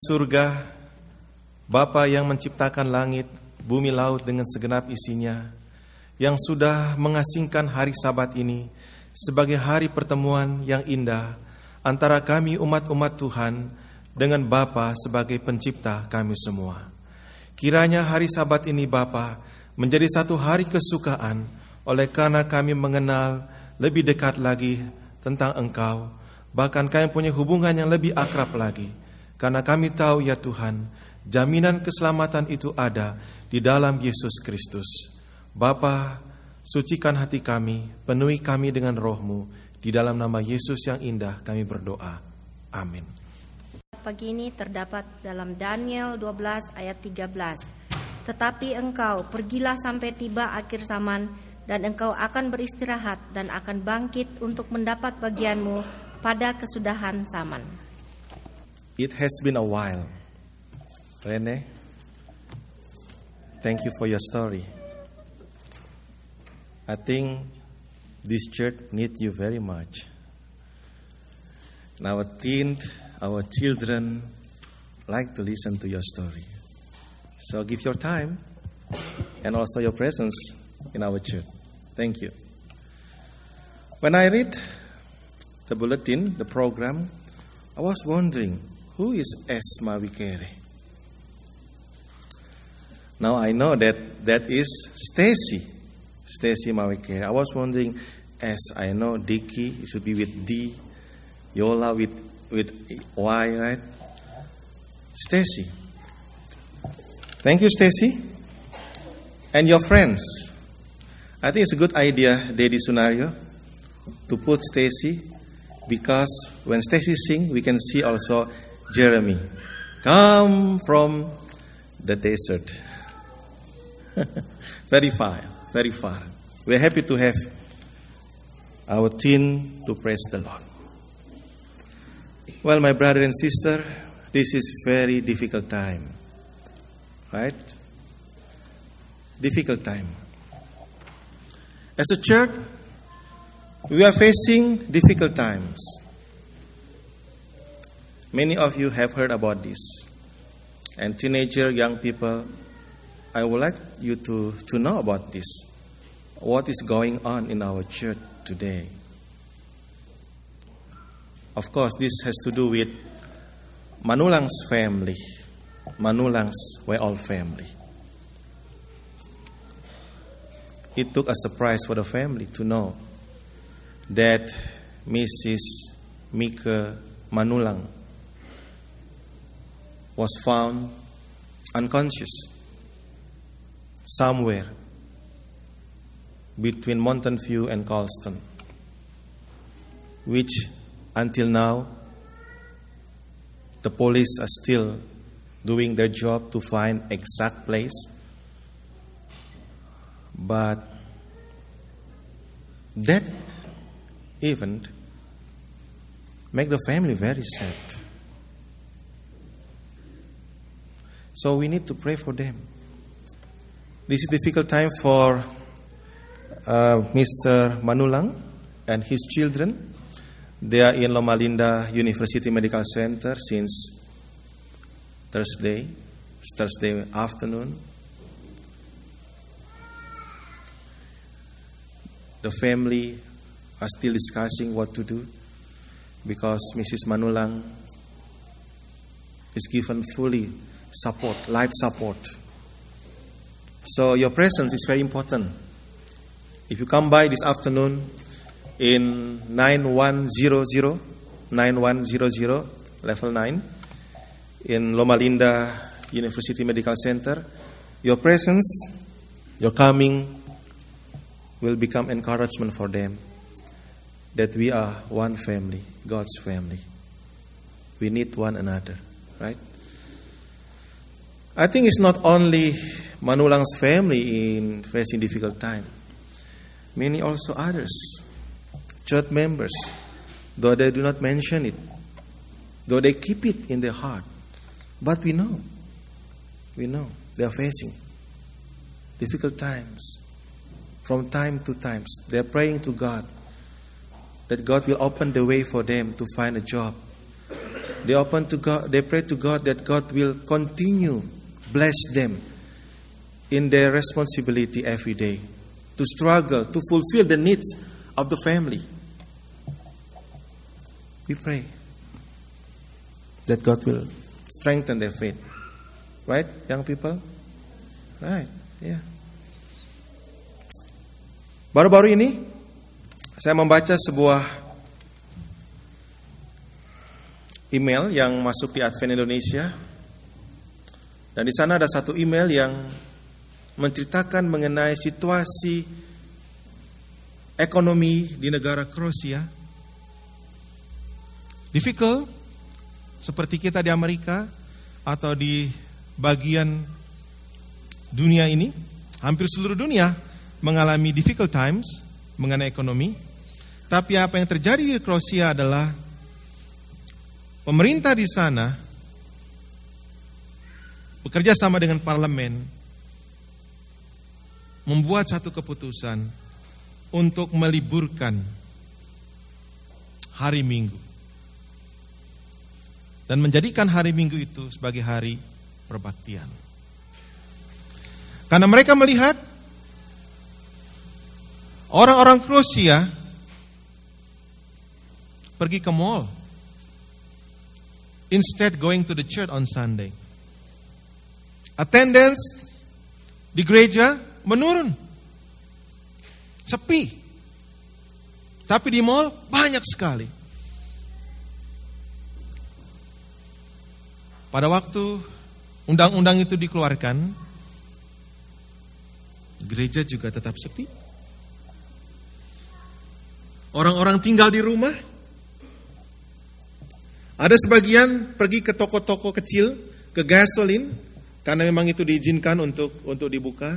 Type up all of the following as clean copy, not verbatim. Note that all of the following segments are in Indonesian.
Surga, Bapa yang menciptakan langit, bumi, laut dengan segenap isinya, yang sudah mengasingkan hari Sabat ini sebagai hari pertemuan yang indah antara kami umat-umat Tuhan dengan Bapa sebagai pencipta kami semua. Kiranya hari Sabat ini Bapa menjadi satu hari kesukaan oleh karena kami mengenal lebih dekat lagi tentang Engkau, bahkan kami punya hubungan yang lebih akrab lagi. Karena kami tahu ya Tuhan, jaminan keselamatan itu ada di dalam Yesus Kristus. Bapa, sucikan hati kami, penuhi kami dengan roh-Mu. Di dalam nama Yesus yang indah kami berdoa. Amin. Pagi ini terdapat dalam Daniel 12 ayat 13. Tetapi engkau pergilah sampai tiba akhir zaman, dan engkau akan beristirahat dan akan bangkit untuk mendapat bagianmu pada kesudahan zaman. It has been a while. Rene, thank you for your story. I think this church needs you very much. And our teens, our children like to listen to your story. So give your time and also your presence in our church. Thank you. When I read the bulletin, the program, I was wondering, who is S. Mawikere? Now I know that is Stacy Mawikere. I was wondering, S. I know Dicky, it should be with D. Yola with Y, right? Stacy. Thank you, Stacy. And your friends. I think it's a good idea, Daddy Sunario, to put Stacy, because when Stacy sings, we can see also Jeremy, come from the desert. Very far, very far. We're happy to have our teen to praise the Lord. Well, my brother and sister, this is very difficult time, right? Difficult time. As a church, we are facing difficult times. Many of you have heard about this. And teenager, young people, I would like you to know about this. What is going on in our church today? Of course, this has to do with Manulang's family. Manulang's Weol family. It took a surprise for the family to know that Mrs. Mika Manulang was found unconscious somewhere between Mountain View and Colston, which until now the police are still doing their job to find exact place. But that event make the family very sad. So we need to pray for them. This is a difficult time for Mr. Manulang and his children. They are in Loma Linda University Medical Center since Thursday afternoon. The family are still discussing what to do because Mrs. Manulang is given fully support, life support. So your presence is very important. If you come by this afternoon in 9100 level 9 in Loma Linda University Medical Center, your presence, your coming will become encouragement for them that we are one family, God's family. We need one another, right? I think it's not only Manulang's family in facing difficult time. Many also others, church members, though they do not mention it, though they keep it in their heart. But we know they are facing difficult times. From time to time, they are praying to God that God will open the way for them to find a job, They pray to God that God will continue bless them in their responsibility every day to struggle to fulfill the needs of the family. We pray that God will strengthen their faith. Right, young people? Right, yeah. Baru-baru ini saya membaca sebuah email yang masuk di Advent Indonesia, dan di sana ada satu email yang menceritakan mengenai situasi ekonomi di negara Kroasia. Difficult, seperti kita di Amerika atau di bagian dunia ini, hampir seluruh dunia mengalami difficult times mengenai ekonomi. Tapi apa yang terjadi di Kroasia adalah pemerintah di sana bekerja sama dengan parlemen membuat satu keputusan untuk meliburkan hari Minggu dan menjadikan hari Minggu itu sebagai hari perbaktian. Karena mereka melihat orang-orang Kroasia pergi ke mall instead going to the church on Sunday. Attendance di gereja menurun, sepi. Tapi di mall banyak sekali. Pada waktu undang-undang itu dikeluarkan, gereja juga tetap sepi. Orang-orang tinggal di rumah. Ada sebagian pergi ke toko-toko kecil, ke gasolin, karena memang itu diizinkan untuk dibuka.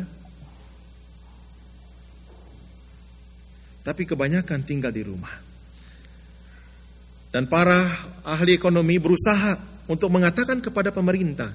Tapi kebanyakan tinggal di rumah. Dan para ahli ekonomi berusaha untuk mengatakan kepada pemerintah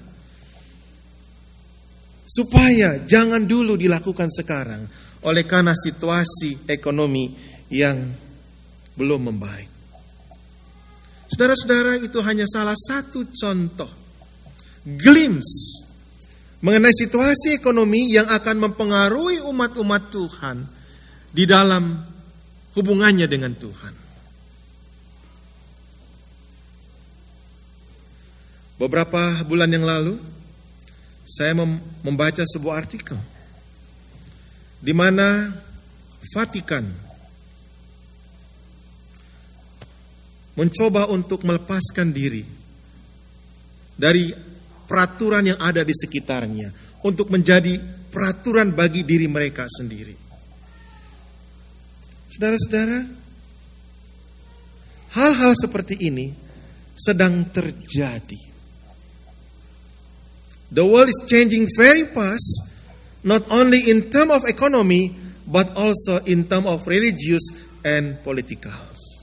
supaya jangan dulu dilakukan sekarang, oleh karena situasi ekonomi yang belum membaik. Saudara-saudara, itu hanya salah satu contoh, glimpse mengenai situasi ekonomi yang akan mempengaruhi umat-umat Tuhan di dalam hubungannya dengan Tuhan. Beberapa bulan yang lalu, saya membaca sebuah artikel di mana Vatikan mencoba untuk melepaskan diri dari peraturan yang ada di sekitarnya untuk menjadi peraturan bagi diri mereka sendiri. Saudara-saudara, hal-hal seperti ini sedang terjadi. The world is changing very fast, not only in terms of economy, but also in terms of religious and political.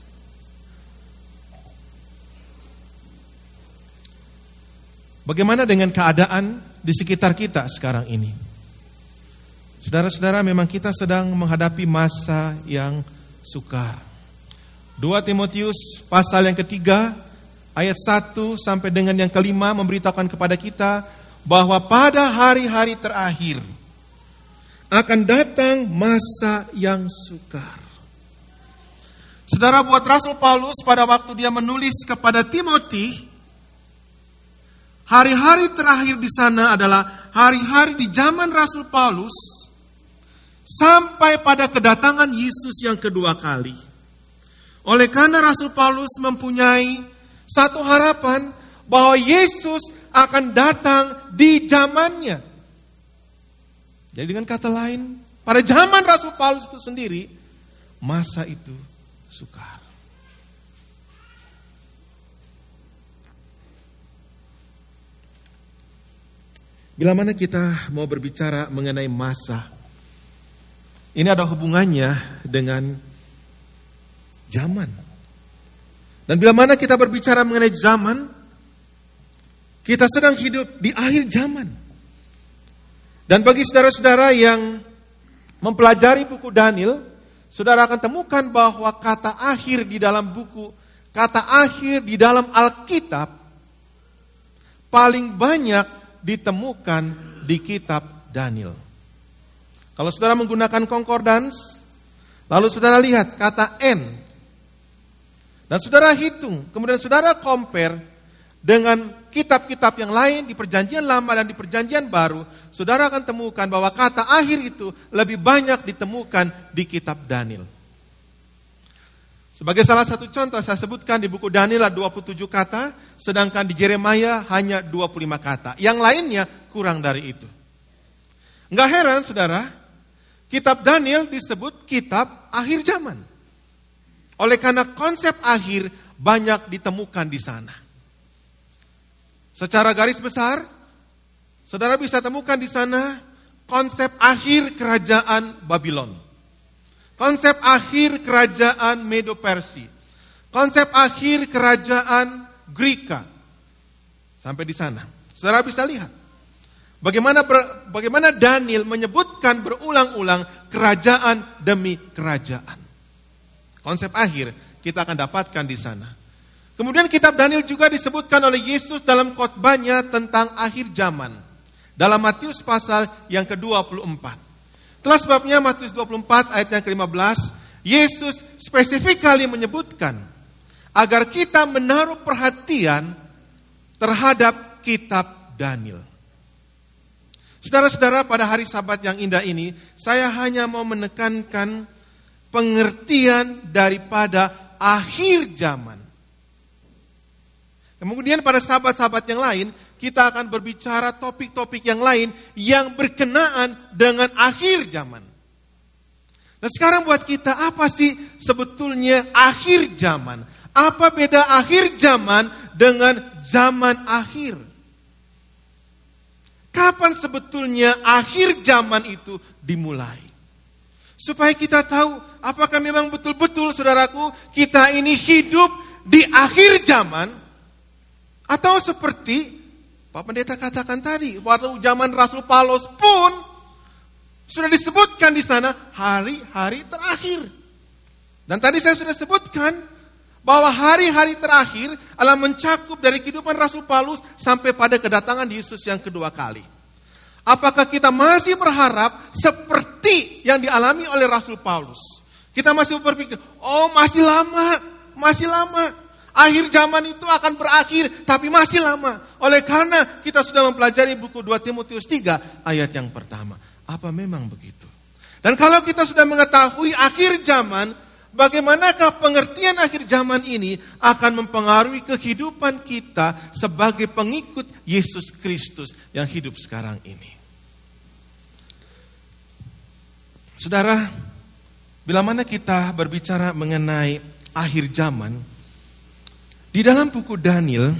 Bagaimana dengan keadaan di sekitar kita sekarang ini? Saudara-saudara, memang kita sedang menghadapi masa yang sukar. 2 Timotius pasal yang ketiga, ayat 1 sampai dengan yang kelima memberitahukan kepada kita bahwa pada hari-hari terakhir akan datang masa yang sukar. Saudara, buat Rasul Paulus pada waktu dia menulis kepada Timothy, hari-hari terakhir di sana adalah hari-hari di zaman Rasul Paulus sampai pada kedatangan Yesus yang kedua kali. Oleh karena Rasul Paulus mempunyai satu harapan bahwa Yesus akan datang di zamannya. Jadi dengan kata lain, pada zaman Rasul Paulus itu sendiri, masa itu sukar. Bila mana kita mau berbicara mengenai masa, ini ada hubungannya dengan zaman. Dan bila mana kita berbicara mengenai zaman, kita sedang hidup di akhir zaman. Dan bagi saudara-saudara yang mempelajari buku Daniel, saudara akan temukan bahwa kata akhir di dalam buku kata akhir di dalam Alkitab paling banyak ditemukan di kitab Daniel. Kalau saudara menggunakan concordance, lalu saudara lihat kata N, dan saudara hitung, kemudian saudara compare dengan kitab-kitab yang lain di Perjanjian Lama dan di Perjanjian Baru, saudara akan temukan bahwa kata akhir itu lebih banyak ditemukan di kitab Daniel. Sebagai salah satu contoh, saya sebutkan di buku Daniel ada 27 kata, sedangkan di Yeremia hanya 25 kata. Yang lainnya kurang dari itu. Enggak heran, saudara, kitab Daniel disebut kitab akhir zaman. Oleh karena konsep akhir banyak ditemukan di sana. Secara garis besar, saudara bisa temukan di sana konsep akhir kerajaan Babylon. Konsep akhir kerajaan Medo-Persia. Konsep akhir kerajaan Greka. Sampai di sana. Saudara bisa lihat. Bagaimana Daniel menyebutkan berulang-ulang kerajaan demi kerajaan. Konsep akhir kita akan dapatkan di sana. Kemudian kitab Daniel juga disebutkan oleh Yesus dalam khotbahnya tentang akhir zaman. Dalam Matius pasal yang ke-24. Itulah sebabnya Matius 24 ayat yang ke-15, Yesus spesifikali menyebutkan agar kita menaruh perhatian terhadap kitab Daniel. Saudara-saudara, pada hari Sabat yang indah ini, saya hanya mau menekankan pengertian daripada akhir zaman. Kemudian pada sahabat-sahabat yang lain, kita akan berbicara topik-topik yang lain yang berkenaan dengan akhir zaman. Nah sekarang buat kita, apa sih sebetulnya akhir zaman? Apa beda akhir zaman dengan zaman akhir? Kapan sebetulnya akhir zaman itu dimulai? Supaya kita tahu apakah memang betul-betul, saudaraku, kita ini hidup di akhir zaman, atau seperti Pak Pendeta katakan tadi, waktu zaman Rasul Paulus pun sudah disebutkan di sana hari-hari terakhir. Dan tadi saya sudah sebutkan bahwa hari-hari terakhir adalah mencakup dari kehidupan Rasul Paulus sampai pada kedatangan Yesus yang kedua kali. Apakah kita masih berharap seperti yang dialami oleh Rasul Paulus? Kita masih berpikir, oh masih lama. Akhir zaman itu akan berakhir, tapi masih lama. Oleh karena kita sudah mempelajari buku 2 Timotius 3 ayat yang pertama. Apa memang begitu? Dan kalau kita sudah mengetahui akhir zaman, bagaimanakah pengertian akhir zaman ini akan mempengaruhi kehidupan kita sebagai pengikut Yesus Kristus yang hidup sekarang ini? Saudara, bila mana kita berbicara mengenai akhir zaman, di dalam buku Daniel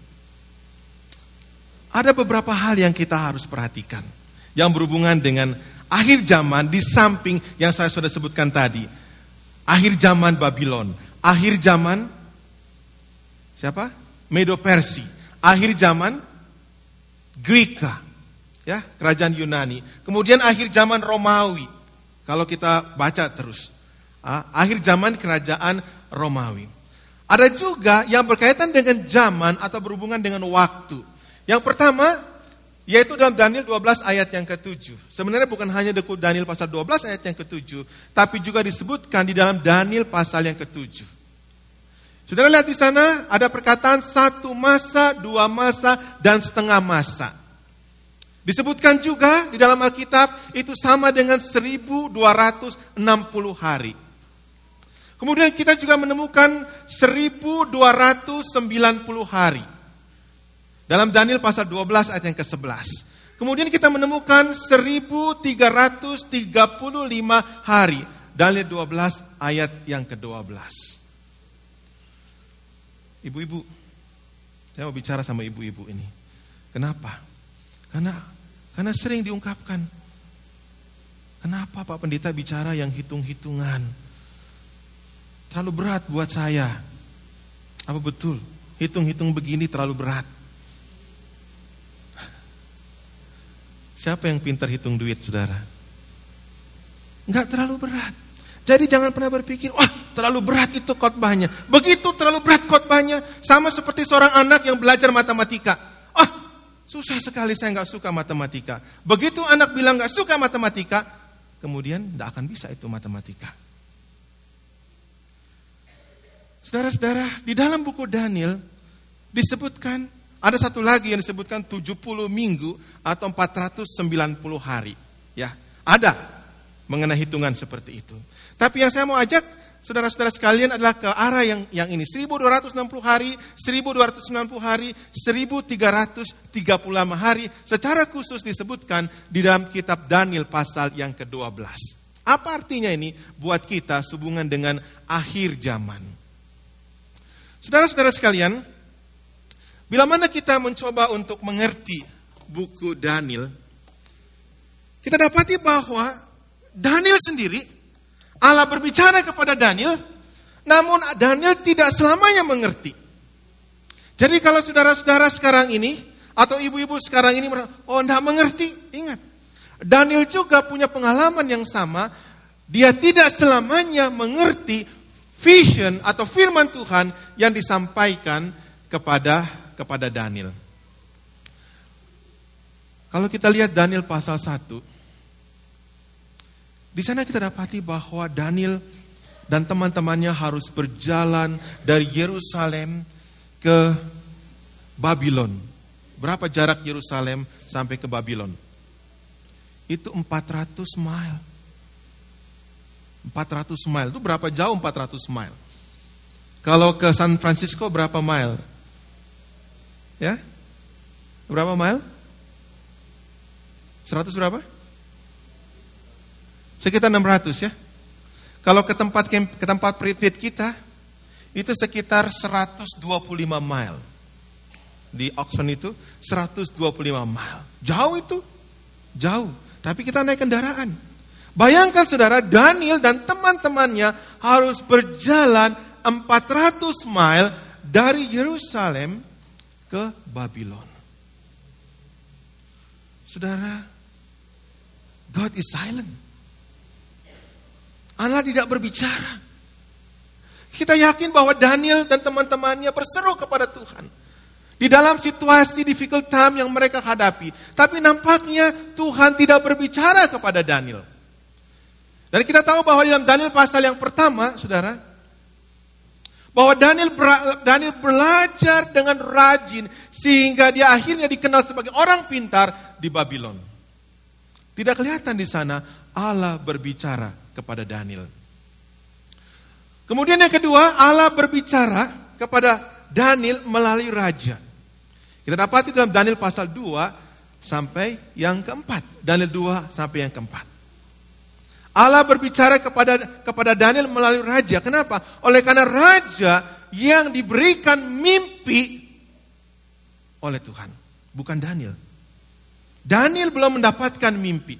ada beberapa hal yang kita harus perhatikan yang berhubungan dengan akhir zaman, di samping yang saya sudah sebutkan tadi. Akhir zaman Babylon, akhir zaman siapa? Medo-Persia, akhir zaman Greka, ya, kerajaan Yunani. Kemudian akhir zaman Romawi. Kalau kita baca terus, akhir zaman kerajaan Romawi. Ada juga yang berkaitan dengan zaman atau berhubungan dengan waktu. Yang pertama, yaitu dalam Daniel 12 ayat yang ke-7. Sebenarnya bukan hanya di Daniel pasal 12 ayat yang ke-7, tapi juga disebutkan di dalam Daniel pasal yang ke-7. Saudara lihat di sana, ada perkataan 1 masa, 2 masa, dan setengah masa. Disebutkan juga di dalam Alkitab, itu sama dengan 1260 hari. Kemudian kita juga menemukan 1290 hari. Dalam Daniel pasal 12 ayat yang ke-11. Kemudian kita menemukan 1335 hari. Daniel 12 ayat yang ke-12. Ibu-ibu, saya mau bicara sama ibu-ibu ini. Kenapa? Karena sering diungkapkan. Kenapa Pak Pendeta bicara yang hitung-hitungan? Terlalu berat buat saya. Apa betul? Hitung-hitung begini terlalu berat. Siapa yang pintar hitung duit, saudara? Enggak terlalu berat. Jadi jangan pernah berpikir, wah terlalu berat itu khotbahnya. Begitu terlalu berat khotbahnya, sama seperti seorang anak yang belajar matematika. Susah sekali, saya nggak suka matematika. Begitu anak bilang nggak suka matematika, kemudian nggak akan bisa itu matematika. Saudara-saudara, di dalam buku Daniel disebutkan, ada satu lagi yang disebutkan 70 minggu atau 490 hari. Ya, ada mengenai hitungan seperti itu. Tapi yang saya mau ajak saudara-saudara sekalian adalah ke arah yang ini. 1260 hari, 1290 hari, 1335 hari. Secara khusus disebutkan di dalam kitab Daniel pasal yang ke-12. Apa artinya ini buat kita sehubungan dengan akhir zaman? Saudara-saudara sekalian, bila mana kita mencoba untuk mengerti buku Daniel, kita dapati bahwa Daniel sendiri, Allah berbicara kepada Daniel, namun Daniel tidak selamanya mengerti. Jadi kalau saudara-saudara sekarang ini, atau ibu-ibu sekarang ini, tidak mengerti, ingat. Daniel juga punya pengalaman yang sama, dia tidak selamanya mengerti vision atau firman Tuhan yang disampaikan kepada Daniel. Kalau kita lihat Daniel pasal 1, di sana kita dapati bahwa Daniel dan teman-temannya harus berjalan dari Yerusalem ke Babylon. Berapa jarak Yerusalem sampai ke Babylon? Itu 400 mile. 400 mile. Itu berapa jauh 400 mile? Kalau ke San Francisco berapa mile? Ya? Berapa mile? 100 berapa? Sekitar 600 ya. Kalau ke tempat retreat kita, itu sekitar 125 mile. Di Oxon itu 125 mile. Jauh itu. Jauh. Tapi kita naik kendaraan. Bayangkan saudara, Daniel dan teman-temannya harus berjalan 400 mile dari Yerusalem ke Babylon. Saudara, God is silent. Allah tidak berbicara. Kita yakin bahwa Daniel dan teman-temannya berseru kepada Tuhan di dalam situasi difficult time yang mereka hadapi. Tapi nampaknya Tuhan tidak berbicara kepada Daniel. Dan kita tahu bahwa dalam Daniel pasal yang pertama, saudara, bahwa Daniel belajar dengan rajin sehingga dia akhirnya dikenal sebagai orang pintar di Babylon. Tidak kelihatan di sana Allah berbicara kepada Daniel. Kemudian yang kedua, Allah berbicara kepada Daniel melalui raja. Kita dapati dalam Daniel pasal 2 sampai yang keempat. Daniel 2 sampai yang keempat. Allah berbicara kepada Daniel melalui raja. Kenapa? Oleh karena raja yang diberikan mimpi oleh Tuhan, bukan Daniel. Daniel belum mendapatkan mimpi.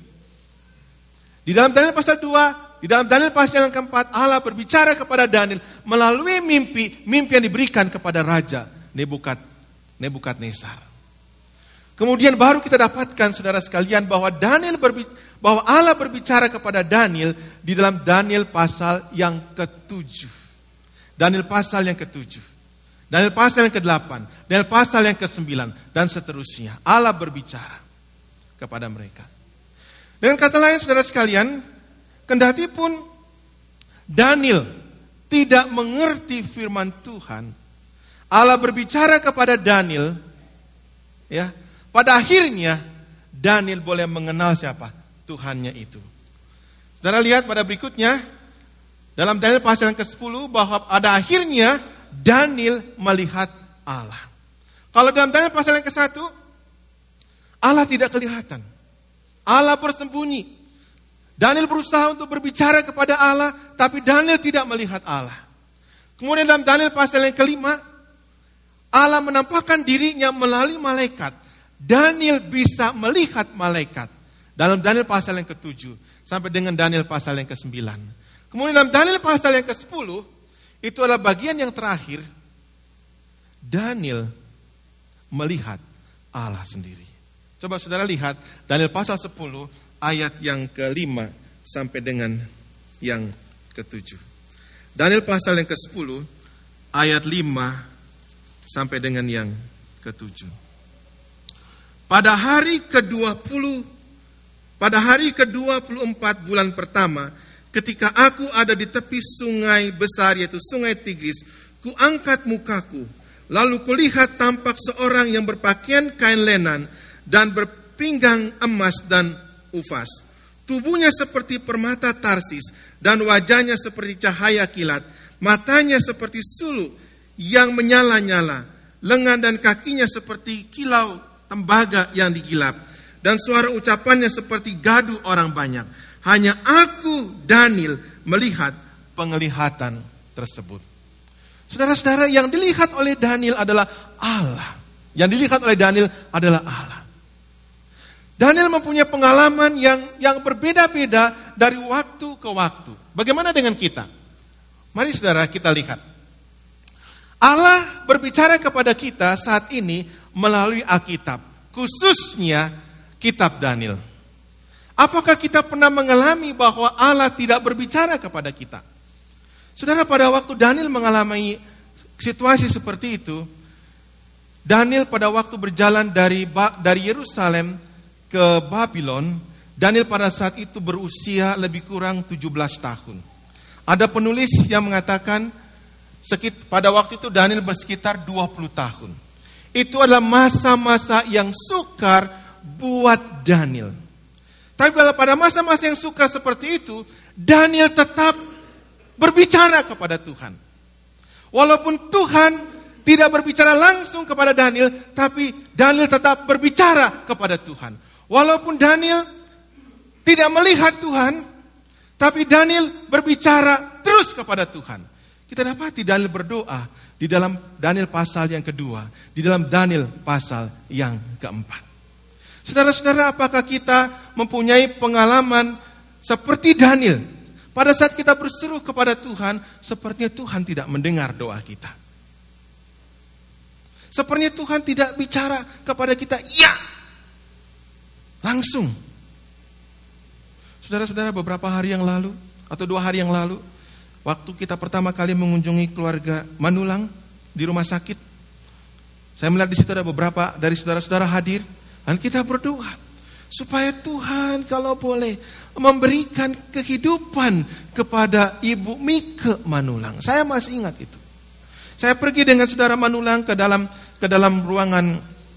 Di dalam Daniel pasal 2, di dalam Daniel pasal yang keempat, Allah berbicara kepada Daniel melalui mimpi yang diberikan kepada raja Nebukadnezar. Kemudian baru kita dapatkan saudara sekalian bahwa Allah berbicara kepada Daniel di dalam Daniel pasal yang ke-7. Daniel pasal yang ke-7. Daniel pasal yang ke-8. Daniel pasal yang ke-9 dan seterusnya. Allah berbicara kepada mereka. Dengan kata lain saudara sekalian, kendati pun Daniel tidak mengerti firman Tuhan, Allah berbicara kepada Daniel, ya. Pada akhirnya Daniel boleh mengenal siapa Tuhannya itu. Saudara lihat pada berikutnya dalam Daniel pasal yang ke-10 bahwa pada akhirnya Daniel melihat Allah. Kalau dalam Daniel pasal yang ke-1 Allah tidak kelihatan. Allah bersembunyi. Daniel berusaha untuk berbicara kepada Allah, tapi Daniel tidak melihat Allah. Kemudian dalam Daniel pasal yang ke-5 Allah menampakkan dirinya melalui malaikat. Daniel bisa melihat malaikat dalam Daniel pasal yang ke-7 sampai dengan Daniel pasal yang ke-9. Kemudian dalam Daniel pasal yang ke-10 itu adalah bagian yang terakhir. Daniel melihat Allah sendiri. Coba saudara lihat Daniel pasal 10 ayat yang ke-5 sampai dengan yang ke-7. Daniel pasal yang ke-10 ayat 5 sampai dengan yang ke-7. Pada hari ke-24 bulan pertama, ketika aku ada di tepi sungai besar yaitu sungai Tigris, kuangkat mukaku, lalu kulihat tampak seorang yang berpakaian kain lenan dan berpinggang emas dan ufas. Tubuhnya seperti permata Tarsis dan wajahnya seperti cahaya kilat. Matanya seperti sulu yang menyala-nyala. Lengan dan kakinya seperti kilau tembaga yang digilap. Dan suara ucapannya seperti gaduh orang banyak. Hanya aku, Daniel, melihat penglihatan tersebut. Saudara-saudara, yang dilihat oleh Daniel adalah Allah. Yang dilihat oleh Daniel adalah Allah. Daniel mempunyai pengalaman yang berbeda-beda dari waktu ke waktu. Bagaimana dengan kita? Mari saudara kita lihat. Allah berbicara kepada kita saat ini melalui Alkitab. Khususnya kitab Daniel. Apakah kita pernah mengalami bahwa Allah tidak berbicara kepada kita? Saudara, pada waktu Daniel mengalami situasi seperti itu, Daniel pada waktu berjalan dari Yerusalem ke Babylon, Daniel pada saat itu berusia lebih kurang 17 tahun. Ada penulis yang mengatakan pada waktu itu Daniel bersekitar 20 tahun. Itu adalah masa-masa yang sukar buat Daniel. Tapi pada masa-masa yang sukar seperti itu, Daniel tetap berbicara kepada Tuhan. Walaupun Tuhan tidak berbicara langsung kepada Daniel, tapi Daniel tetap berbicara kepada Tuhan. Walaupun Daniel tidak melihat Tuhan, tapi Daniel berbicara terus kepada Tuhan. Kita dapati Daniel berdoa di dalam Daniel pasal yang kedua, di dalam Daniel pasal yang keempat. Saudara-saudara, apakah kita mempunyai pengalaman seperti Daniel? Pada saat kita berseru kepada Tuhan, sepertinya Tuhan tidak mendengar doa kita. Sepertinya Tuhan tidak bicara kepada kita, ya, langsung. Saudara-saudara, beberapa hari yang lalu atau 2 hari yang lalu, waktu kita pertama kali mengunjungi keluarga Manulang di rumah sakit, saya melihat di situ ada beberapa dari saudara-saudara hadir, dan kita berdoa supaya Tuhan kalau boleh memberikan kehidupan kepada Ibu Mike Manulang. Saya masih ingat itu. Saya pergi dengan saudara Manulang ke dalam ruangan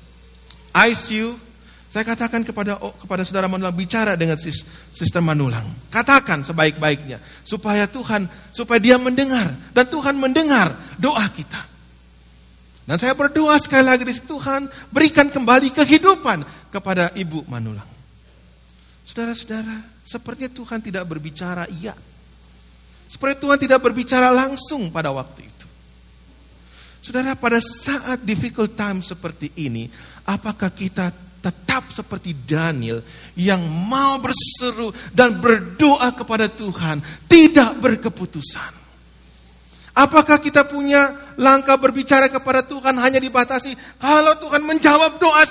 ICU. Saya katakan kepada saudara Manulang, bicara dengan Sister Manulang. Katakan sebaik-baiknya supaya dia mendengar, dan Tuhan mendengar doa kita. Dan saya berdoa sekali lagi, Tuhan berikan kembali kehidupan kepada Ibu Manulang. Saudara-saudara, sepertinya Tuhan tidak berbicara iya. Seperti Tuhan tidak berbicara langsung pada waktu itu. Saudara, pada saat difficult time seperti ini, apakah kita tetap seperti Daniel yang mau berseru dan berdoa kepada Tuhan, tidak berkeputusan? Apakah kita punya langkah berbicara kepada Tuhan hanya dibatasi, kalau Tuhan menjawab doa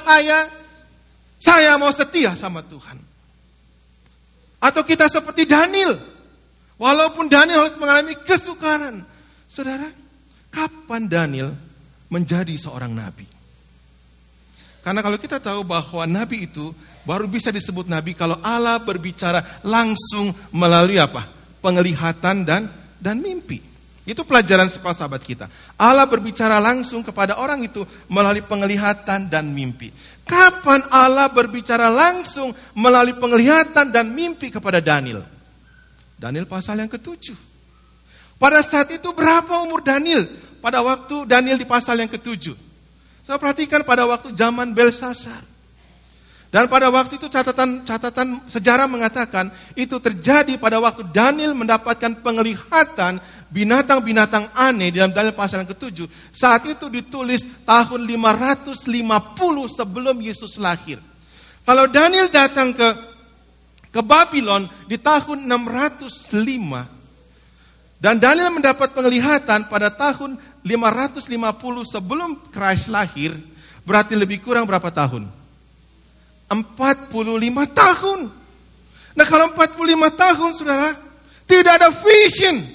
saya mau setia sama Tuhan? Atau kita seperti Daniel, walaupun Daniel harus mengalami kesukaran. Saudara, kapan Daniel menjadi seorang nabi? Karena kalau kita tahu bahwa nabi itu baru bisa disebut nabi kalau Allah berbicara langsung melalui apa? Penglihatan dan mimpi. Itu pelajaran sahabat kita. Allah berbicara langsung kepada orang itu melalui penglihatan dan mimpi. Kapan Allah berbicara langsung melalui penglihatan dan mimpi kepada Daniel? Daniel pasal yang ke-7. Pada saat itu berapa umur Daniel? Pada waktu Daniel di pasal yang ke-7. Saya perhatikan pada waktu zaman Belsasar. Dan pada waktu itu catatan sejarah mengatakan itu terjadi pada waktu Daniel mendapatkan penglihatan binatang-binatang aneh di dalam Daniel pasal yang ke-7. Saat itu ditulis tahun 550 sebelum Yesus lahir. Kalau Daniel datang ke Babylon di tahun 605 dan Daniel mendapat penglihatan pada tahun 550 sebelum Kristus lahir, berarti lebih kurang berapa tahun? 45 tahun. Nah, kalau 45 tahun, saudara, tidak ada vision,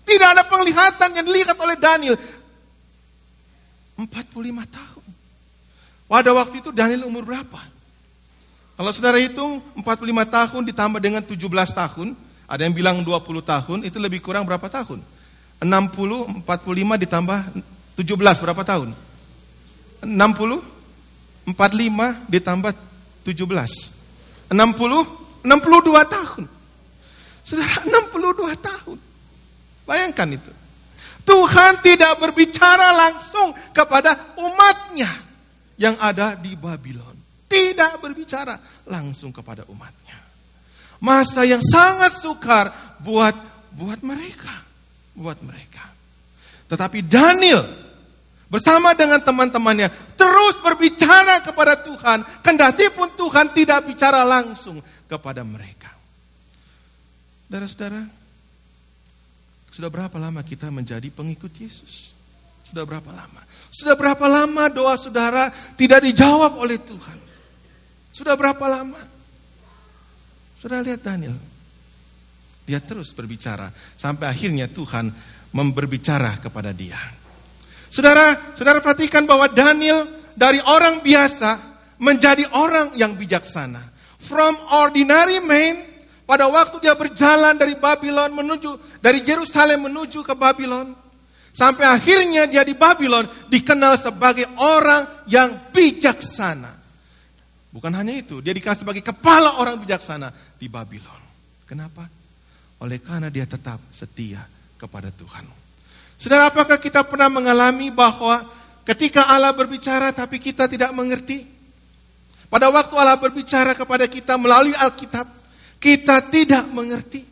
Tidak ada penglihatan yang dilihat oleh Daniel. 45 tahun. Pada waktu itu Daniel umur berapa? Kalau saudara hitung 45 tahun ditambah dengan 17 tahun, ada yang bilang 20 tahun, itu lebih kurang berapa tahun? 60, 45 ditambah 17 berapa tahun? 60, 45 ditambah 17. 62 tahun. Saudara, 62 tahun. Bayangkan itu. Tuhan tidak berbicara langsung kepada umatnya yang ada di Babylon. Tidak berbicara langsung kepada umatnya. Masa yang sangat sukar buat mereka. Buat mereka. Tetapi Daniel bersama dengan teman-temannya terus berbicara kepada Tuhan. Kendati pun Tuhan tidak bicara langsung kepada mereka. Saudara-saudara, sudah berapa lama kita menjadi pengikut Yesus? Sudah berapa lama? Sudah berapa lama doa saudara tidak dijawab oleh Tuhan? Sudah berapa lama? Saudara lihat Daniel. Dia terus berbicara sampai akhirnya Tuhan berbicara kepada dia. Saudara perhatikan bahwa Daniel dari orang biasa menjadi orang yang bijaksana. From ordinary man, pada waktu dia berjalan dari Babylon dari Yerusalem menuju ke Babylon, sampai akhirnya dia di Babylon dikenal sebagai orang yang bijaksana. Bukan hanya itu, dia dikasih sebagai kepala orang bijaksana di Babylon. Kenapa? Oleh karena dia tetap setia kepada Tuhan. Saudara, apakah kita pernah mengalami bahwa ketika Allah berbicara tapi kita tidak mengerti? Pada waktu Allah berbicara kepada kita melalui Alkitab, kita tidak mengerti.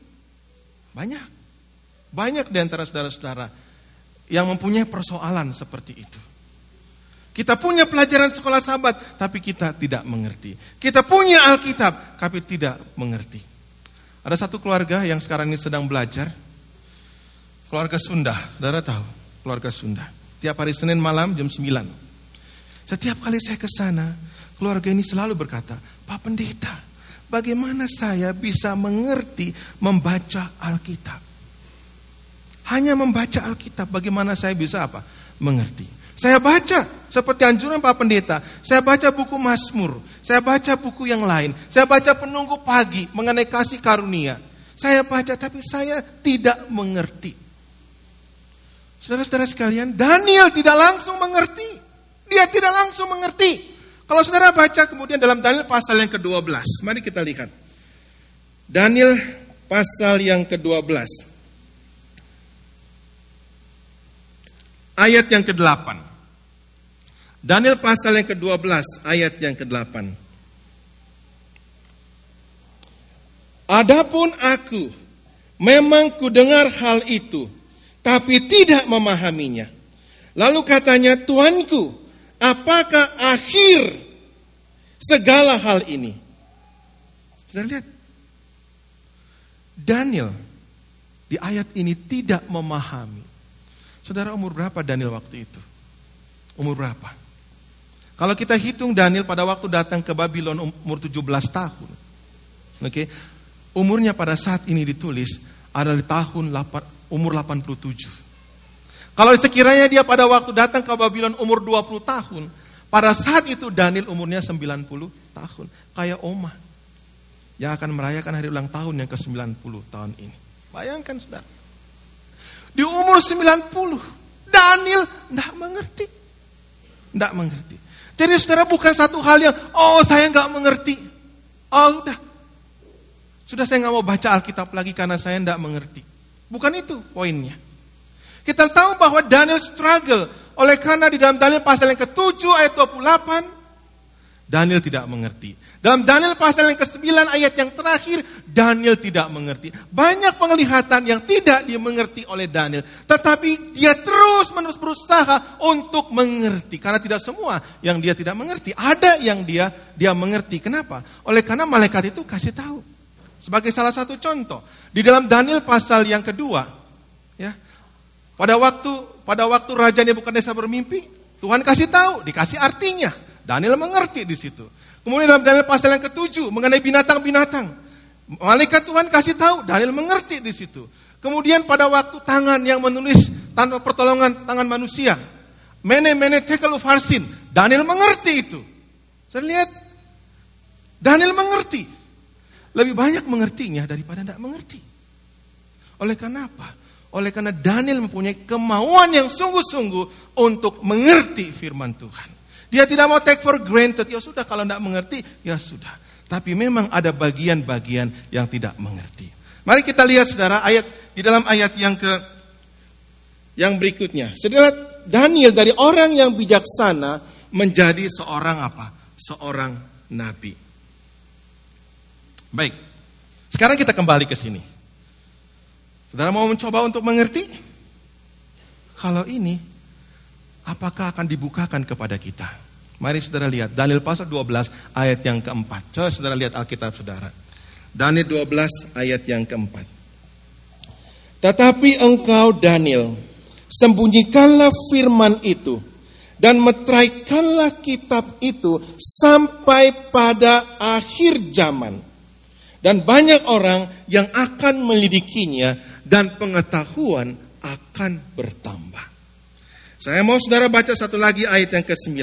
Banyak di antara saudara-saudara yang mempunyai persoalan seperti itu. Kita punya pelajaran sekolah Sabat, tapi kita tidak mengerti. Kita punya Alkitab, tapi tidak mengerti. Ada satu keluarga yang sekarang ini sedang belajar. Keluarga Sunda, saudara tahu, keluarga Sunda. Tiap hari Senin malam jam 9. Setiap kali saya ke sana, keluarga ini selalu berkata, Pak Pendeta, bagaimana saya bisa mengerti membaca Alkitab? Hanya membaca Alkitab, bagaimana saya bisa apa? Mengerti. Saya baca seperti anjuran Pak Pendeta. Saya baca buku Mazmur. Saya baca buku yang lain. Saya baca Penunggu Pagi mengenai kasih karunia. Saya baca tapi saya tidak mengerti. Saudara-saudara sekalian, Daniel tidak langsung mengerti. Dia tidak langsung mengerti. Kalau saudara baca kemudian dalam Daniel pasal yang ke-12. Mari kita lihat. Daniel pasal yang ke-12. Ayat yang ke-8. Daniel pasal yang ke-12 ayat yang ke-8. Adapun aku memang kudengar hal itu, tapi tidak memahaminya. Lalu katanya, Tuanku, apakah akhir segala hal ini? Saudara lihat. Daniel di ayat ini tidak memahami. Saudara, umur berapa Daniel waktu itu? Umur berapa? Kalau kita hitung Daniel pada waktu datang ke Babylon umur 17 tahun. Oke. Umurnya pada saat ini ditulis adalah di tahun umur 87. Kalau sekiranya dia pada waktu datang ke Babylon umur 20 tahun, pada saat itu Daniel umurnya 90 tahun. Kayak Oma yang akan merayakan hari ulang tahun yang ke-90 tahun ini. Bayangkan saudara. Di umur 90, Daniel tidak mengerti. Tidak mengerti. Jadi saudara, bukan satu hal yang, saya nggak mengerti. Sudah saya nggak mau baca Alkitab lagi karena saya tidak mengerti. Bukan itu poinnya. Kita tahu bahwa Daniel struggle. Oleh karena di dalam Daniel pasal yang ke-7 ayat 28, Daniel tidak mengerti. Dalam Daniel pasal yang ke-9 ayat yang terakhir, Daniel tidak mengerti. Banyak penglihatan yang tidak dimengerti oleh Daniel. Tetapi dia terus-menerus berusaha untuk mengerti. Karena tidak semua yang dia tidak mengerti. Ada yang dia mengerti. Kenapa? Oleh karena malaikat itu kasih tahu. Sebagai salah satu contoh. Di dalam Daniel pasal yang kedua. Ya, pada waktu Raja Nebukadnezar bermimpi, Tuhan kasih tahu, dikasih artinya. Daniel mengerti di situ. Kemudian dalam Daniel pasal yang ke-7 mengenai binatang-binatang, malaikat Tuhan kasih tahu, Daniel mengerti di situ. Kemudian pada waktu tangan yang menulis tanpa pertolongan tangan manusia, mene tekel ufarsin, Daniel mengerti itu. Saya lihat Daniel mengerti. Lebih banyak mengertinya daripada tidak mengerti. Oleh karena apa? Oleh karena Daniel mempunyai kemauan yang sungguh-sungguh untuk mengerti firman Tuhan. Dia tidak mau take for granted. Ya sudah, kalau tidak mengerti, ya sudah. Tapi memang ada bagian-bagian yang tidak mengerti. Mari kita lihat saudara ayat di dalam ayat yang berikutnya. Saudara, Daniel dari orang yang bijaksana menjadi seorang apa? Seorang nabi. Baik. Sekarang kita kembali ke sini. Saudara mau mencoba untuk mengerti? Kalau ini, apakah akan dibukakan kepada kita? Mari saudara lihat, Daniel pasal 12 ayat yang keempat. Coba saudara lihat Alkitab saudara. Daniel 12 ayat yang keempat. Tetapi engkau Daniel, sembunyikanlah firman itu, dan meteraikanlah kitab itu sampai pada akhir zaman. Dan banyak orang yang akan melidikinya dan pengetahuan akan bertambah. Saya mau saudara baca satu lagi ayat yang ke-9.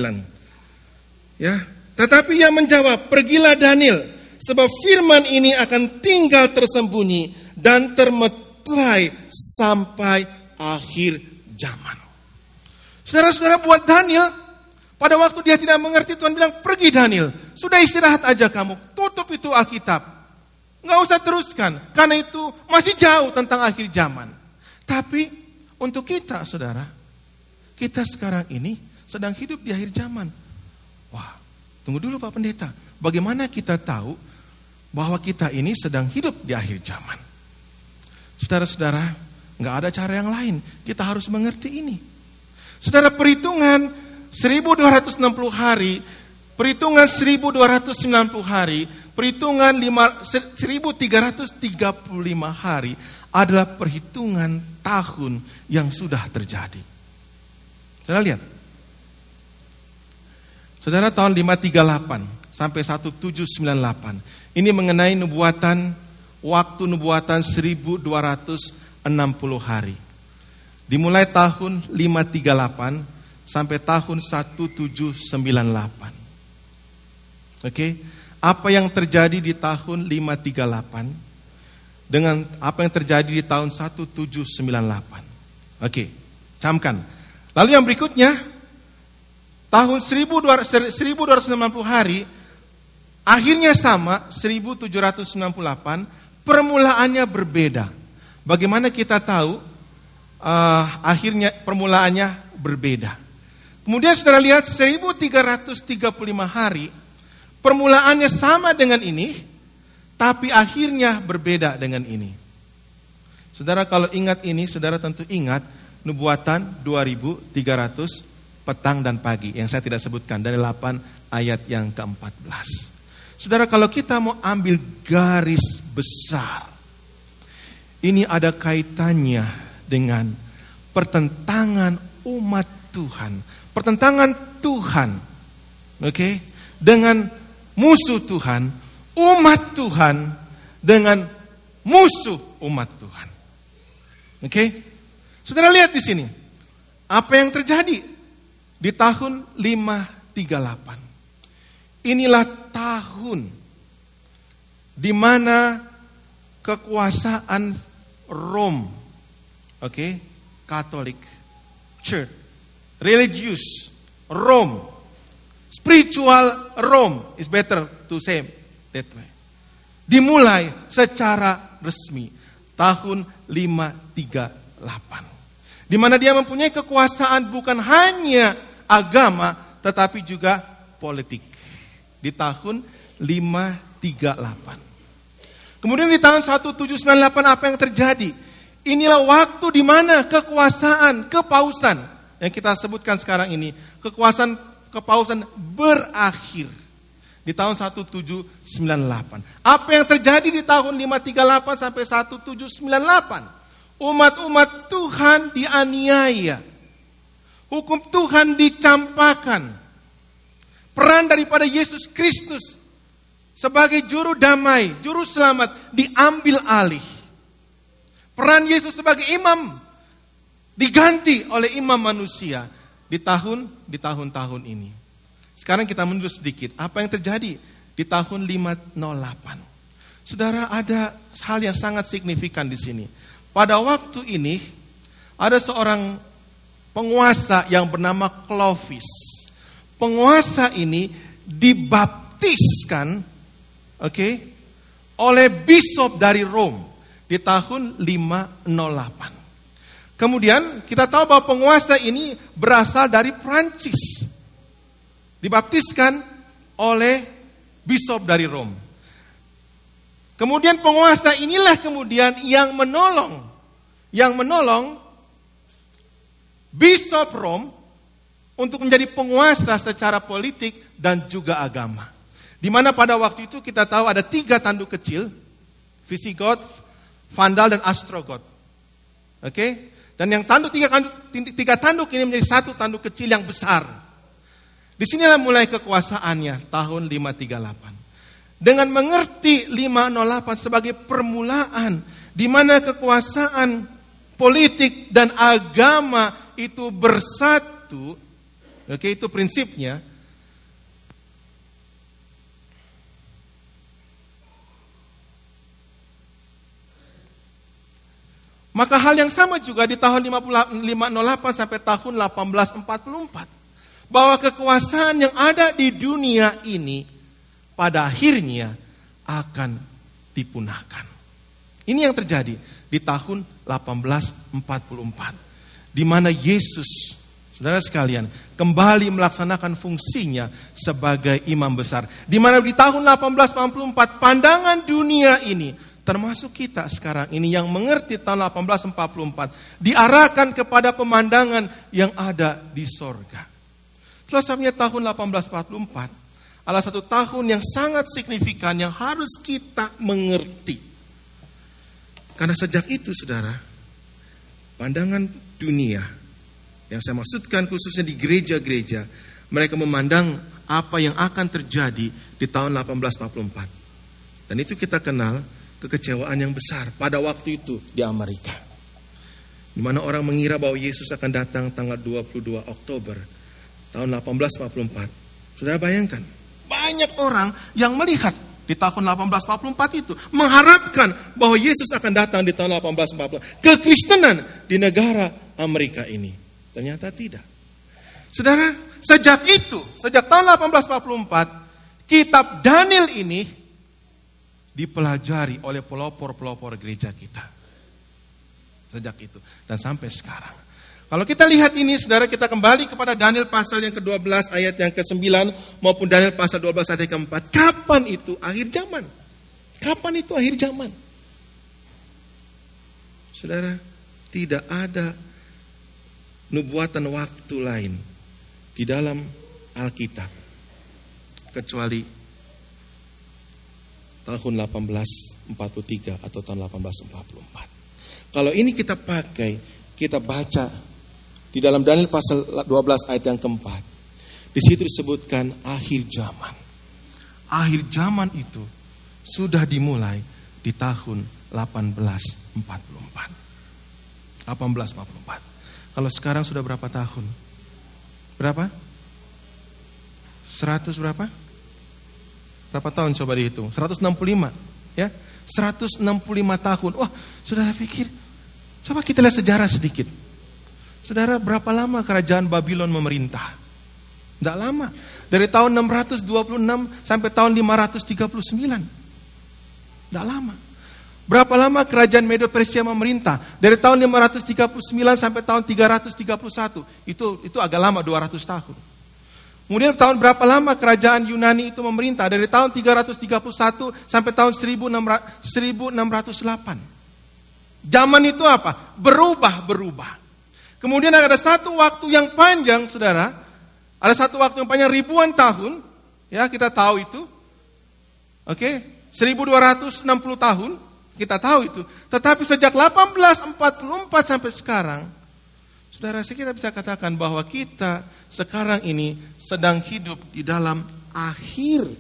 Ya, tetapi ia menjawab, pergilah Daniel, sebab firman ini akan tinggal tersembunyi dan termeterai sampai akhir zaman. Saudara-saudara, buat Daniel, pada waktu dia tidak mengerti, Tuhan bilang, pergi Daniel, sudah istirahat aja kamu, tutup itu Alkitab. Nggak usah teruskan, karena itu masih jauh tentang akhir zaman. Tapi untuk kita saudara, kita sekarang ini sedang hidup di akhir zaman. Wah, tunggu dulu Pak Pendeta, bagaimana kita tahu bahwa kita ini sedang hidup di akhir zaman? Saudara-saudara, nggak ada cara yang lain, kita harus mengerti ini. Saudara, perhitungan 1260 hari, perhitungan 1290 hari, perhitungan 1335 hari adalah perhitungan tahun yang sudah terjadi. Saudara lihat. Saudara, tahun 538 sampai 1798. Ini mengenai waktu nubuatan 1260 hari. Dimulai tahun 538 sampai tahun 1798. Oke. Apa yang terjadi di tahun 538 dengan apa yang terjadi di tahun 1798. Oke, camkan. Lalu yang berikutnya, tahun 1290 hari, akhirnya sama, 1798, permulaannya berbeda. Bagaimana kita tahu akhirnya permulaannya berbeda? Kemudian saudara lihat 1335 hari, permulaannya sama dengan ini, tapi akhirnya berbeda dengan ini. Saudara kalau ingat ini, saudara tentu ingat nubuatan 2300 petang dan pagi yang saya tidak sebutkan dari 8 ayat yang ke-14. Saudara, kalau kita mau ambil garis besar, ini ada kaitannya dengan pertentangan umat Tuhan, pertentangan Tuhan, oke, dengan musuh Tuhan, umat Tuhan dengan musuh umat Tuhan. Oke? Saudara lihat di sini. Apa yang terjadi di tahun 538. Inilah tahun di mana kekuasaan Rom, oke, Katolik Church, religious Rome, spiritual Rome is better to say that way. Dimulai secara resmi tahun 538. Di mana dia mempunyai kekuasaan bukan hanya agama tetapi juga politik. Di tahun 538. Kemudian di tahun 1798 apa yang terjadi? Inilah waktu di mana kekuasaan kepausan yang kita sebutkan sekarang ini, kekuasaan kepausan berakhir di tahun 1798. Apa yang terjadi di tahun 538 sampai 1798? Umat-umat Tuhan dianiaya. Hukum Tuhan dicampakkan. Peran daripada Yesus Kristus sebagai juru damai, juru selamat diambil alih. peran Yesus sebagai imam diganti oleh imam manusia di tahun-tahun ini. Sekarang kita mundur sedikit. Apa yang terjadi di tahun 508? Saudara, ada hal yang sangat signifikan di sini. Pada waktu ini ada seorang penguasa yang bernama Clovis. Penguasa ini dibaptiskan, oleh bishop dari Rom di tahun 508. Kemudian kita tahu bahwa penguasa ini berasal dari Prancis. Dibaptiskan oleh bishop dari Rom. Kemudian penguasa inilah kemudian yang menolong bishop Rom untuk menjadi penguasa secara politik dan juga agama. Di mana pada waktu itu kita tahu ada 3 tanduk kecil, Visigoth, Vandal dan Ostrogoth. Dan yang tiga tanduk ini menjadi satu tanduk kecil yang besar. Disinilah mulai kekuasaannya tahun 538. Dengan mengerti 508 sebagai permulaan di mana kekuasaan politik dan agama itu bersatu, itu prinsipnya. Maka hal yang sama juga di tahun 508 sampai tahun 1844. Bahwa kekuasaan yang ada di dunia ini pada akhirnya akan dipunahkan. Ini yang terjadi di tahun 1844. Di mana Yesus, saudara sekalian, kembali melaksanakan fungsinya sebagai imam besar. Di mana di tahun 1844 pandangan dunia ini, termasuk kita sekarang ini yang mengerti tahun 1844, diarahkan kepada pemandangan yang ada di sorga. Setelah sampai tahun 1844 adalah satu tahun yang sangat signifikan yang harus kita mengerti. Karena sejak itu, saudara, pandangan dunia, yang saya maksudkan khususnya di gereja-gereja, mereka memandang apa yang akan terjadi di tahun 1844. Dan itu kita kenal kekecewaan yang besar pada waktu itu di Amerika. Di mana orang mengira bahwa Yesus akan datang tanggal 22 Oktober tahun 1844. Saudara bayangkan, banyak orang yang melihat di tahun 1844 itu mengharapkan bahwa Yesus akan datang di tahun 1844. Kekristenan di negara Amerika ini. Ternyata tidak. Saudara, sejak tahun 1844, kitab Daniel ini dipelajari oleh pelopor-pelopor gereja kita. Sejak itu dan sampai sekarang. Kalau kita lihat ini, saudara, kita kembali kepada Daniel pasal yang ke-12 ayat yang ke-9 maupun Daniel pasal 12 ayat yang ke-4. Kapan itu akhir zaman? Kapan itu akhir zaman? Saudara, tidak ada nubuatan waktu lain di dalam Alkitab kecuali tahun 1843 atau tahun 1844. Kalau ini kita pakai, kita baca di dalam Daniel pasal 12 ayat yang keempat. Di situ disebutkan akhir zaman. Akhir zaman itu sudah dimulai di tahun 1844. Kalau sekarang sudah berapa tahun? Berapa? 100 berapa? Berapa tahun coba dihitung? 165, ya? 165 tahun. Wah, saudara pikir, coba kita lihat sejarah sedikit. Saudara, berapa lama kerajaan Babylon memerintah? Tidak lama. Dari tahun 626 sampai tahun 539. Tidak lama. Berapa lama kerajaan Medo Persia memerintah? Dari tahun 539 sampai tahun 331. Itu agak lama, 200 tahun. Kemudian tahun berapa lama kerajaan Yunani itu memerintah? Dari tahun 331 sampai tahun 1608. Zaman itu apa? Berubah. Kemudian ada satu waktu yang panjang, saudara. Ada satu waktu yang panjang ribuan tahun. Ya, kita tahu itu. 1260 tahun. Kita tahu itu. Tetapi sejak 1844 sampai sekarang, saudara, kita bisa katakan bahwa kita sekarang ini sedang hidup di dalam akhir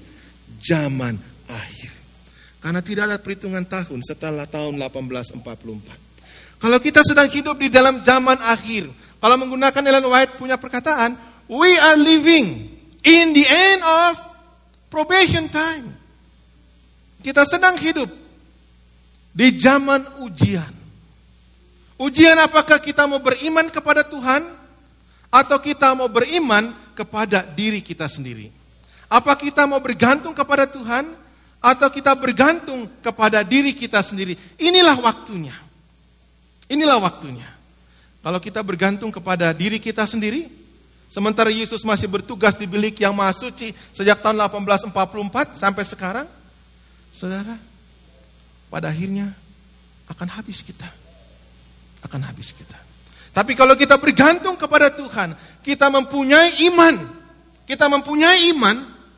zaman akhir. Karena tidak ada perhitungan tahun setelah tahun 1844. Kalau kita sedang hidup di dalam zaman akhir, kalau menggunakan Ellen White punya perkataan, we are living in the end of probation time. Kita sedang hidup di zaman ujian. Ujian apakah kita mau beriman kepada Tuhan atau kita mau beriman kepada diri kita sendiri? Apa kita mau bergantung kepada Tuhan atau kita bergantung kepada diri kita sendiri? Inilah waktunya. Inilah waktunya. Kalau kita bergantung kepada diri kita sendiri, sementara Yesus masih bertugas di bilik yang maha suci sejak tahun 1844 sampai sekarang, saudara, pada akhirnya akan habis kita. Akan habis kita. Tapi kalau kita bergantung kepada Tuhan, kita mempunyai iman. Kita mempunyai iman.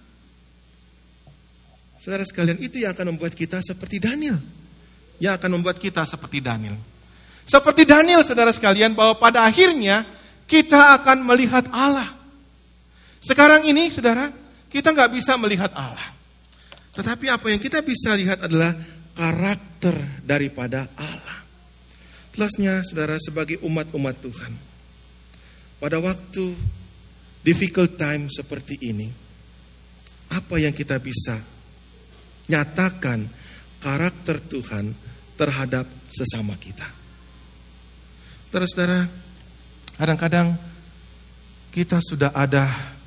Saudara sekalian, itu yang akan membuat kita seperti Daniel. Yang akan membuat kita seperti Daniel. Seperti Daniel, saudara sekalian, bahwa pada akhirnya kita akan melihat Allah. Sekarang ini, saudara, kita nggak bisa melihat Allah. Tetapi apa yang kita bisa lihat adalah karakter daripada Allah. Jelasnya, saudara, sebagai umat-umat Tuhan, pada waktu difficult time seperti ini, apa yang kita bisa nyatakan karakter Tuhan terhadap sesama kita. Saudara-saudara, kadang-kadang kita sudah ada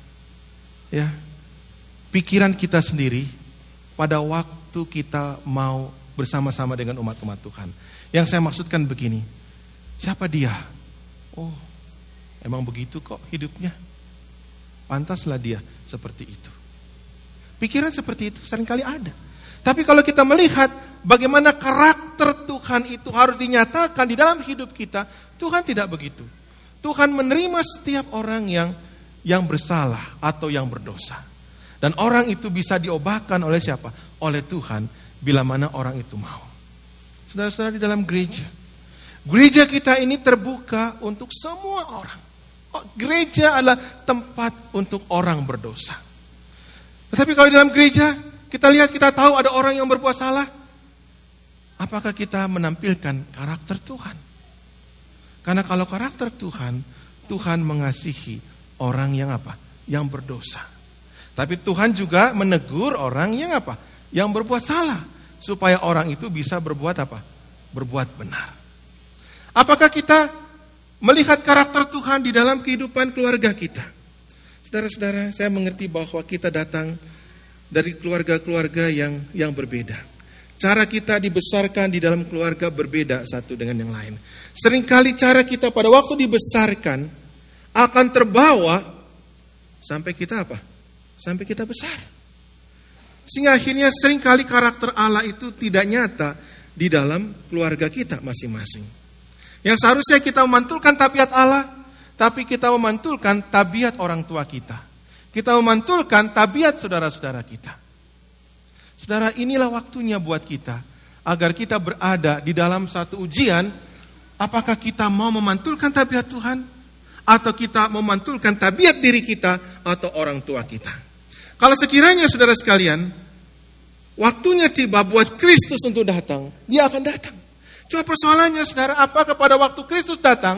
pikiran kita sendiri pada waktu kita mau bersama-sama dengan umat-umat Tuhan. Yang saya maksudkan begini, siapa dia? Oh, emang begitu kok hidupnya. Pantaslah dia seperti itu. Pikiran seperti itu seringkali ada. Tapi kalau kita melihat bagaimana karakter Tuhan itu harus dinyatakan di dalam hidup kita, Tuhan tidak begitu. Tuhan menerima setiap orang yang bersalah atau yang berdosa. Dan orang itu bisa diobahkan oleh siapa? Oleh Tuhan bila mana orang itu mau. Saudara-saudara, di dalam gereja, gereja kita ini terbuka untuk semua orang. Gereja adalah tempat untuk orang berdosa. Tetapi kalau di dalam gereja kita lihat, kita tahu ada orang yang berbuat salah, apakah kita menampilkan karakter Tuhan? Karena kalau karakter Tuhan, Tuhan mengasihi orang yang apa? Yang berdosa. Tapi Tuhan juga menegur orang yang apa? Yang berbuat salah, supaya orang itu bisa berbuat apa? Berbuat benar. Apakah kita melihat karakter Tuhan di dalam kehidupan keluarga kita? Saudara-saudara, saya mengerti bahwa kita datang dari keluarga-keluarga yang berbeda. Cara kita dibesarkan di dalam keluarga berbeda satu dengan yang lain. Seringkali cara kita pada waktu dibesarkan akan terbawa sampai kita apa? Sampai kita besar. Sehingga akhirnya seringkali karakter Allah itu tidak nyata di dalam keluarga kita masing-masing. Yang seharusnya kita memantulkan tabiat Allah, tapi kita memantulkan tabiat orang tua kita. Kita memantulkan tabiat saudara-saudara kita. Saudara, inilah waktunya buat kita, agar kita berada di dalam satu ujian, apakah kita mau memantulkan tabiat Tuhan, atau kita memantulkan tabiat diri kita, atau orang tua kita. Kalau sekiranya saudara sekalian, waktunya tiba buat Kristus untuk datang, dia akan datang. Cuma persoalannya, saudara, apakah pada waktu Kristus datang,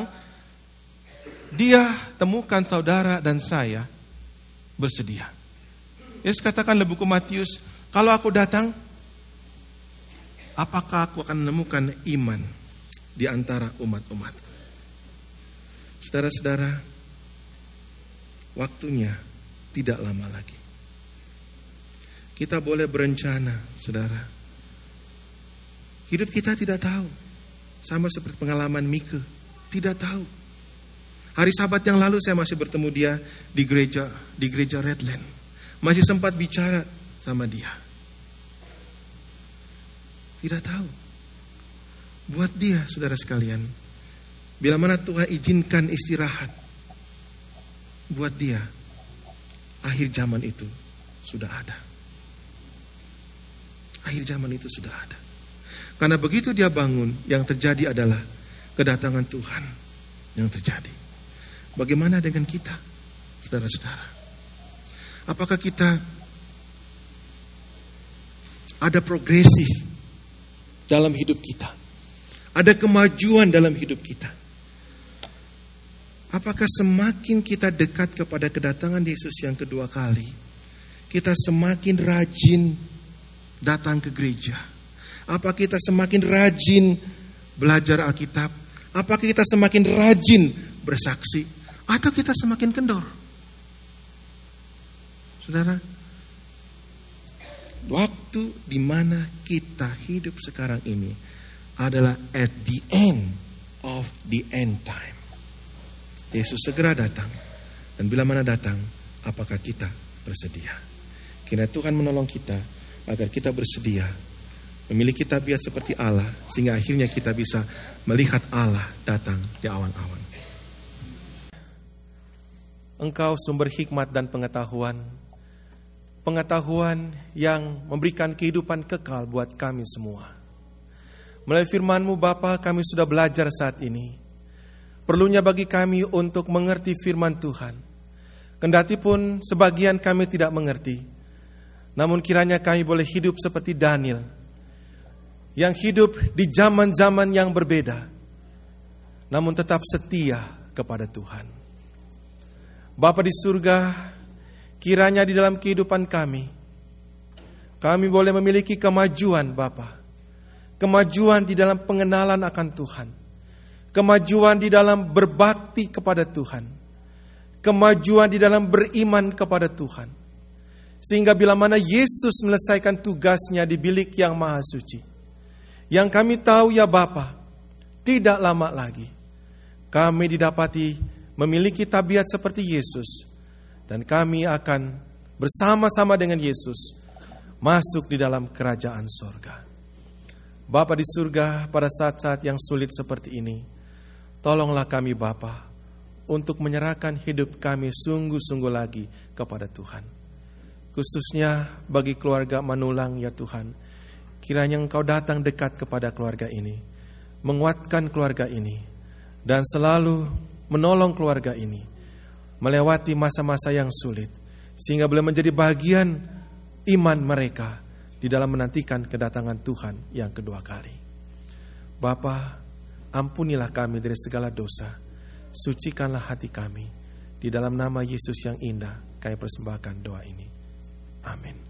dia temukan saudara dan saya bersedia. Yesus katakan dalam buku Matius, kalau aku datang, apakah aku akan menemukan iman di antara umat-umat? Saudara-saudara, waktunya tidak lama lagi. Kita boleh berencana, saudara. Hidup kita tidak tahu. Sama seperti pengalaman Mika, tidak tahu. Hari Sabat yang lalu saya masih bertemu dia di gereja Redland. Masih sempat bicara sama dia. Tidak tahu. Buat dia, saudara sekalian, bila mana Tuhan izinkan istirahat, buat dia, akhir zaman itu sudah ada. Akhir zaman itu sudah ada. Karena begitu dia bangun, yang terjadi adalah kedatangan Tuhan yang terjadi. Bagaimana dengan kita, saudara-saudara? Apakah kita ada progresif dalam hidup kita? ada kemajuan dalam hidup kita. Apakah semakin kita dekat kepada kedatangan Yesus yang kedua kali, kita semakin rajin datang ke gereja? Apa kita semakin rajin belajar Alkitab? Apakah kita semakin rajin bersaksi? Atau kita semakin kendor? Saudara, waktu di mana kita hidup sekarang ini adalah at the end of the end time. Yesus segera datang. Dan bila mana datang, apakah kita bersedia? Kiranya Tuhan menolong kita agar kita bersedia memiliki tabiat seperti Allah, sehingga akhirnya kita bisa melihat Allah datang di awan-awan. Engkau sumber hikmat dan pengetahuan, pengetahuan yang memberikan kehidupan kekal buat kami semua. Melalui firman-Mu Bapa, kami sudah belajar saat ini. Perlunya bagi kami untuk mengerti firman Tuhan. Kendati pun sebagian kami tidak mengerti, namun kiranya kami boleh hidup seperti Daniel, yang hidup di zaman-zaman yang berbeda, namun tetap setia kepada Tuhan. Bapa di surga, kiranya di dalam kehidupan kami boleh memiliki kemajuan Bapa. Kemajuan di dalam pengenalan akan Tuhan. Kemajuan di dalam berbakti kepada Tuhan. Kemajuan di dalam beriman kepada Tuhan. Sehingga bila mana Yesus menyelesaikan tugasnya di bilik yang maha suci, yang kami tahu ya Bapa, tidak lama lagi kami didapati memiliki tabiat seperti Yesus. Dan kami akan bersama-sama dengan Yesus masuk di dalam kerajaan surga. Bapa di surga, pada saat-saat yang sulit seperti ini, tolonglah kami Bapa untuk menyerahkan hidup kami sungguh-sungguh lagi kepada Tuhan. Khususnya bagi keluarga Manulang ya Tuhan, kiranya Engkau datang dekat kepada keluarga ini, menguatkan keluarga ini, dan selalu menolong keluarga ini melewati masa-masa yang sulit, sehingga boleh menjadi bagian iman mereka di dalam menantikan kedatangan Tuhan yang kedua kali. Bapa, ampunilah kami dari segala dosa, sucikanlah hati kami. Di dalam nama Yesus yang indah, kami persembahkan doa ini. Amin.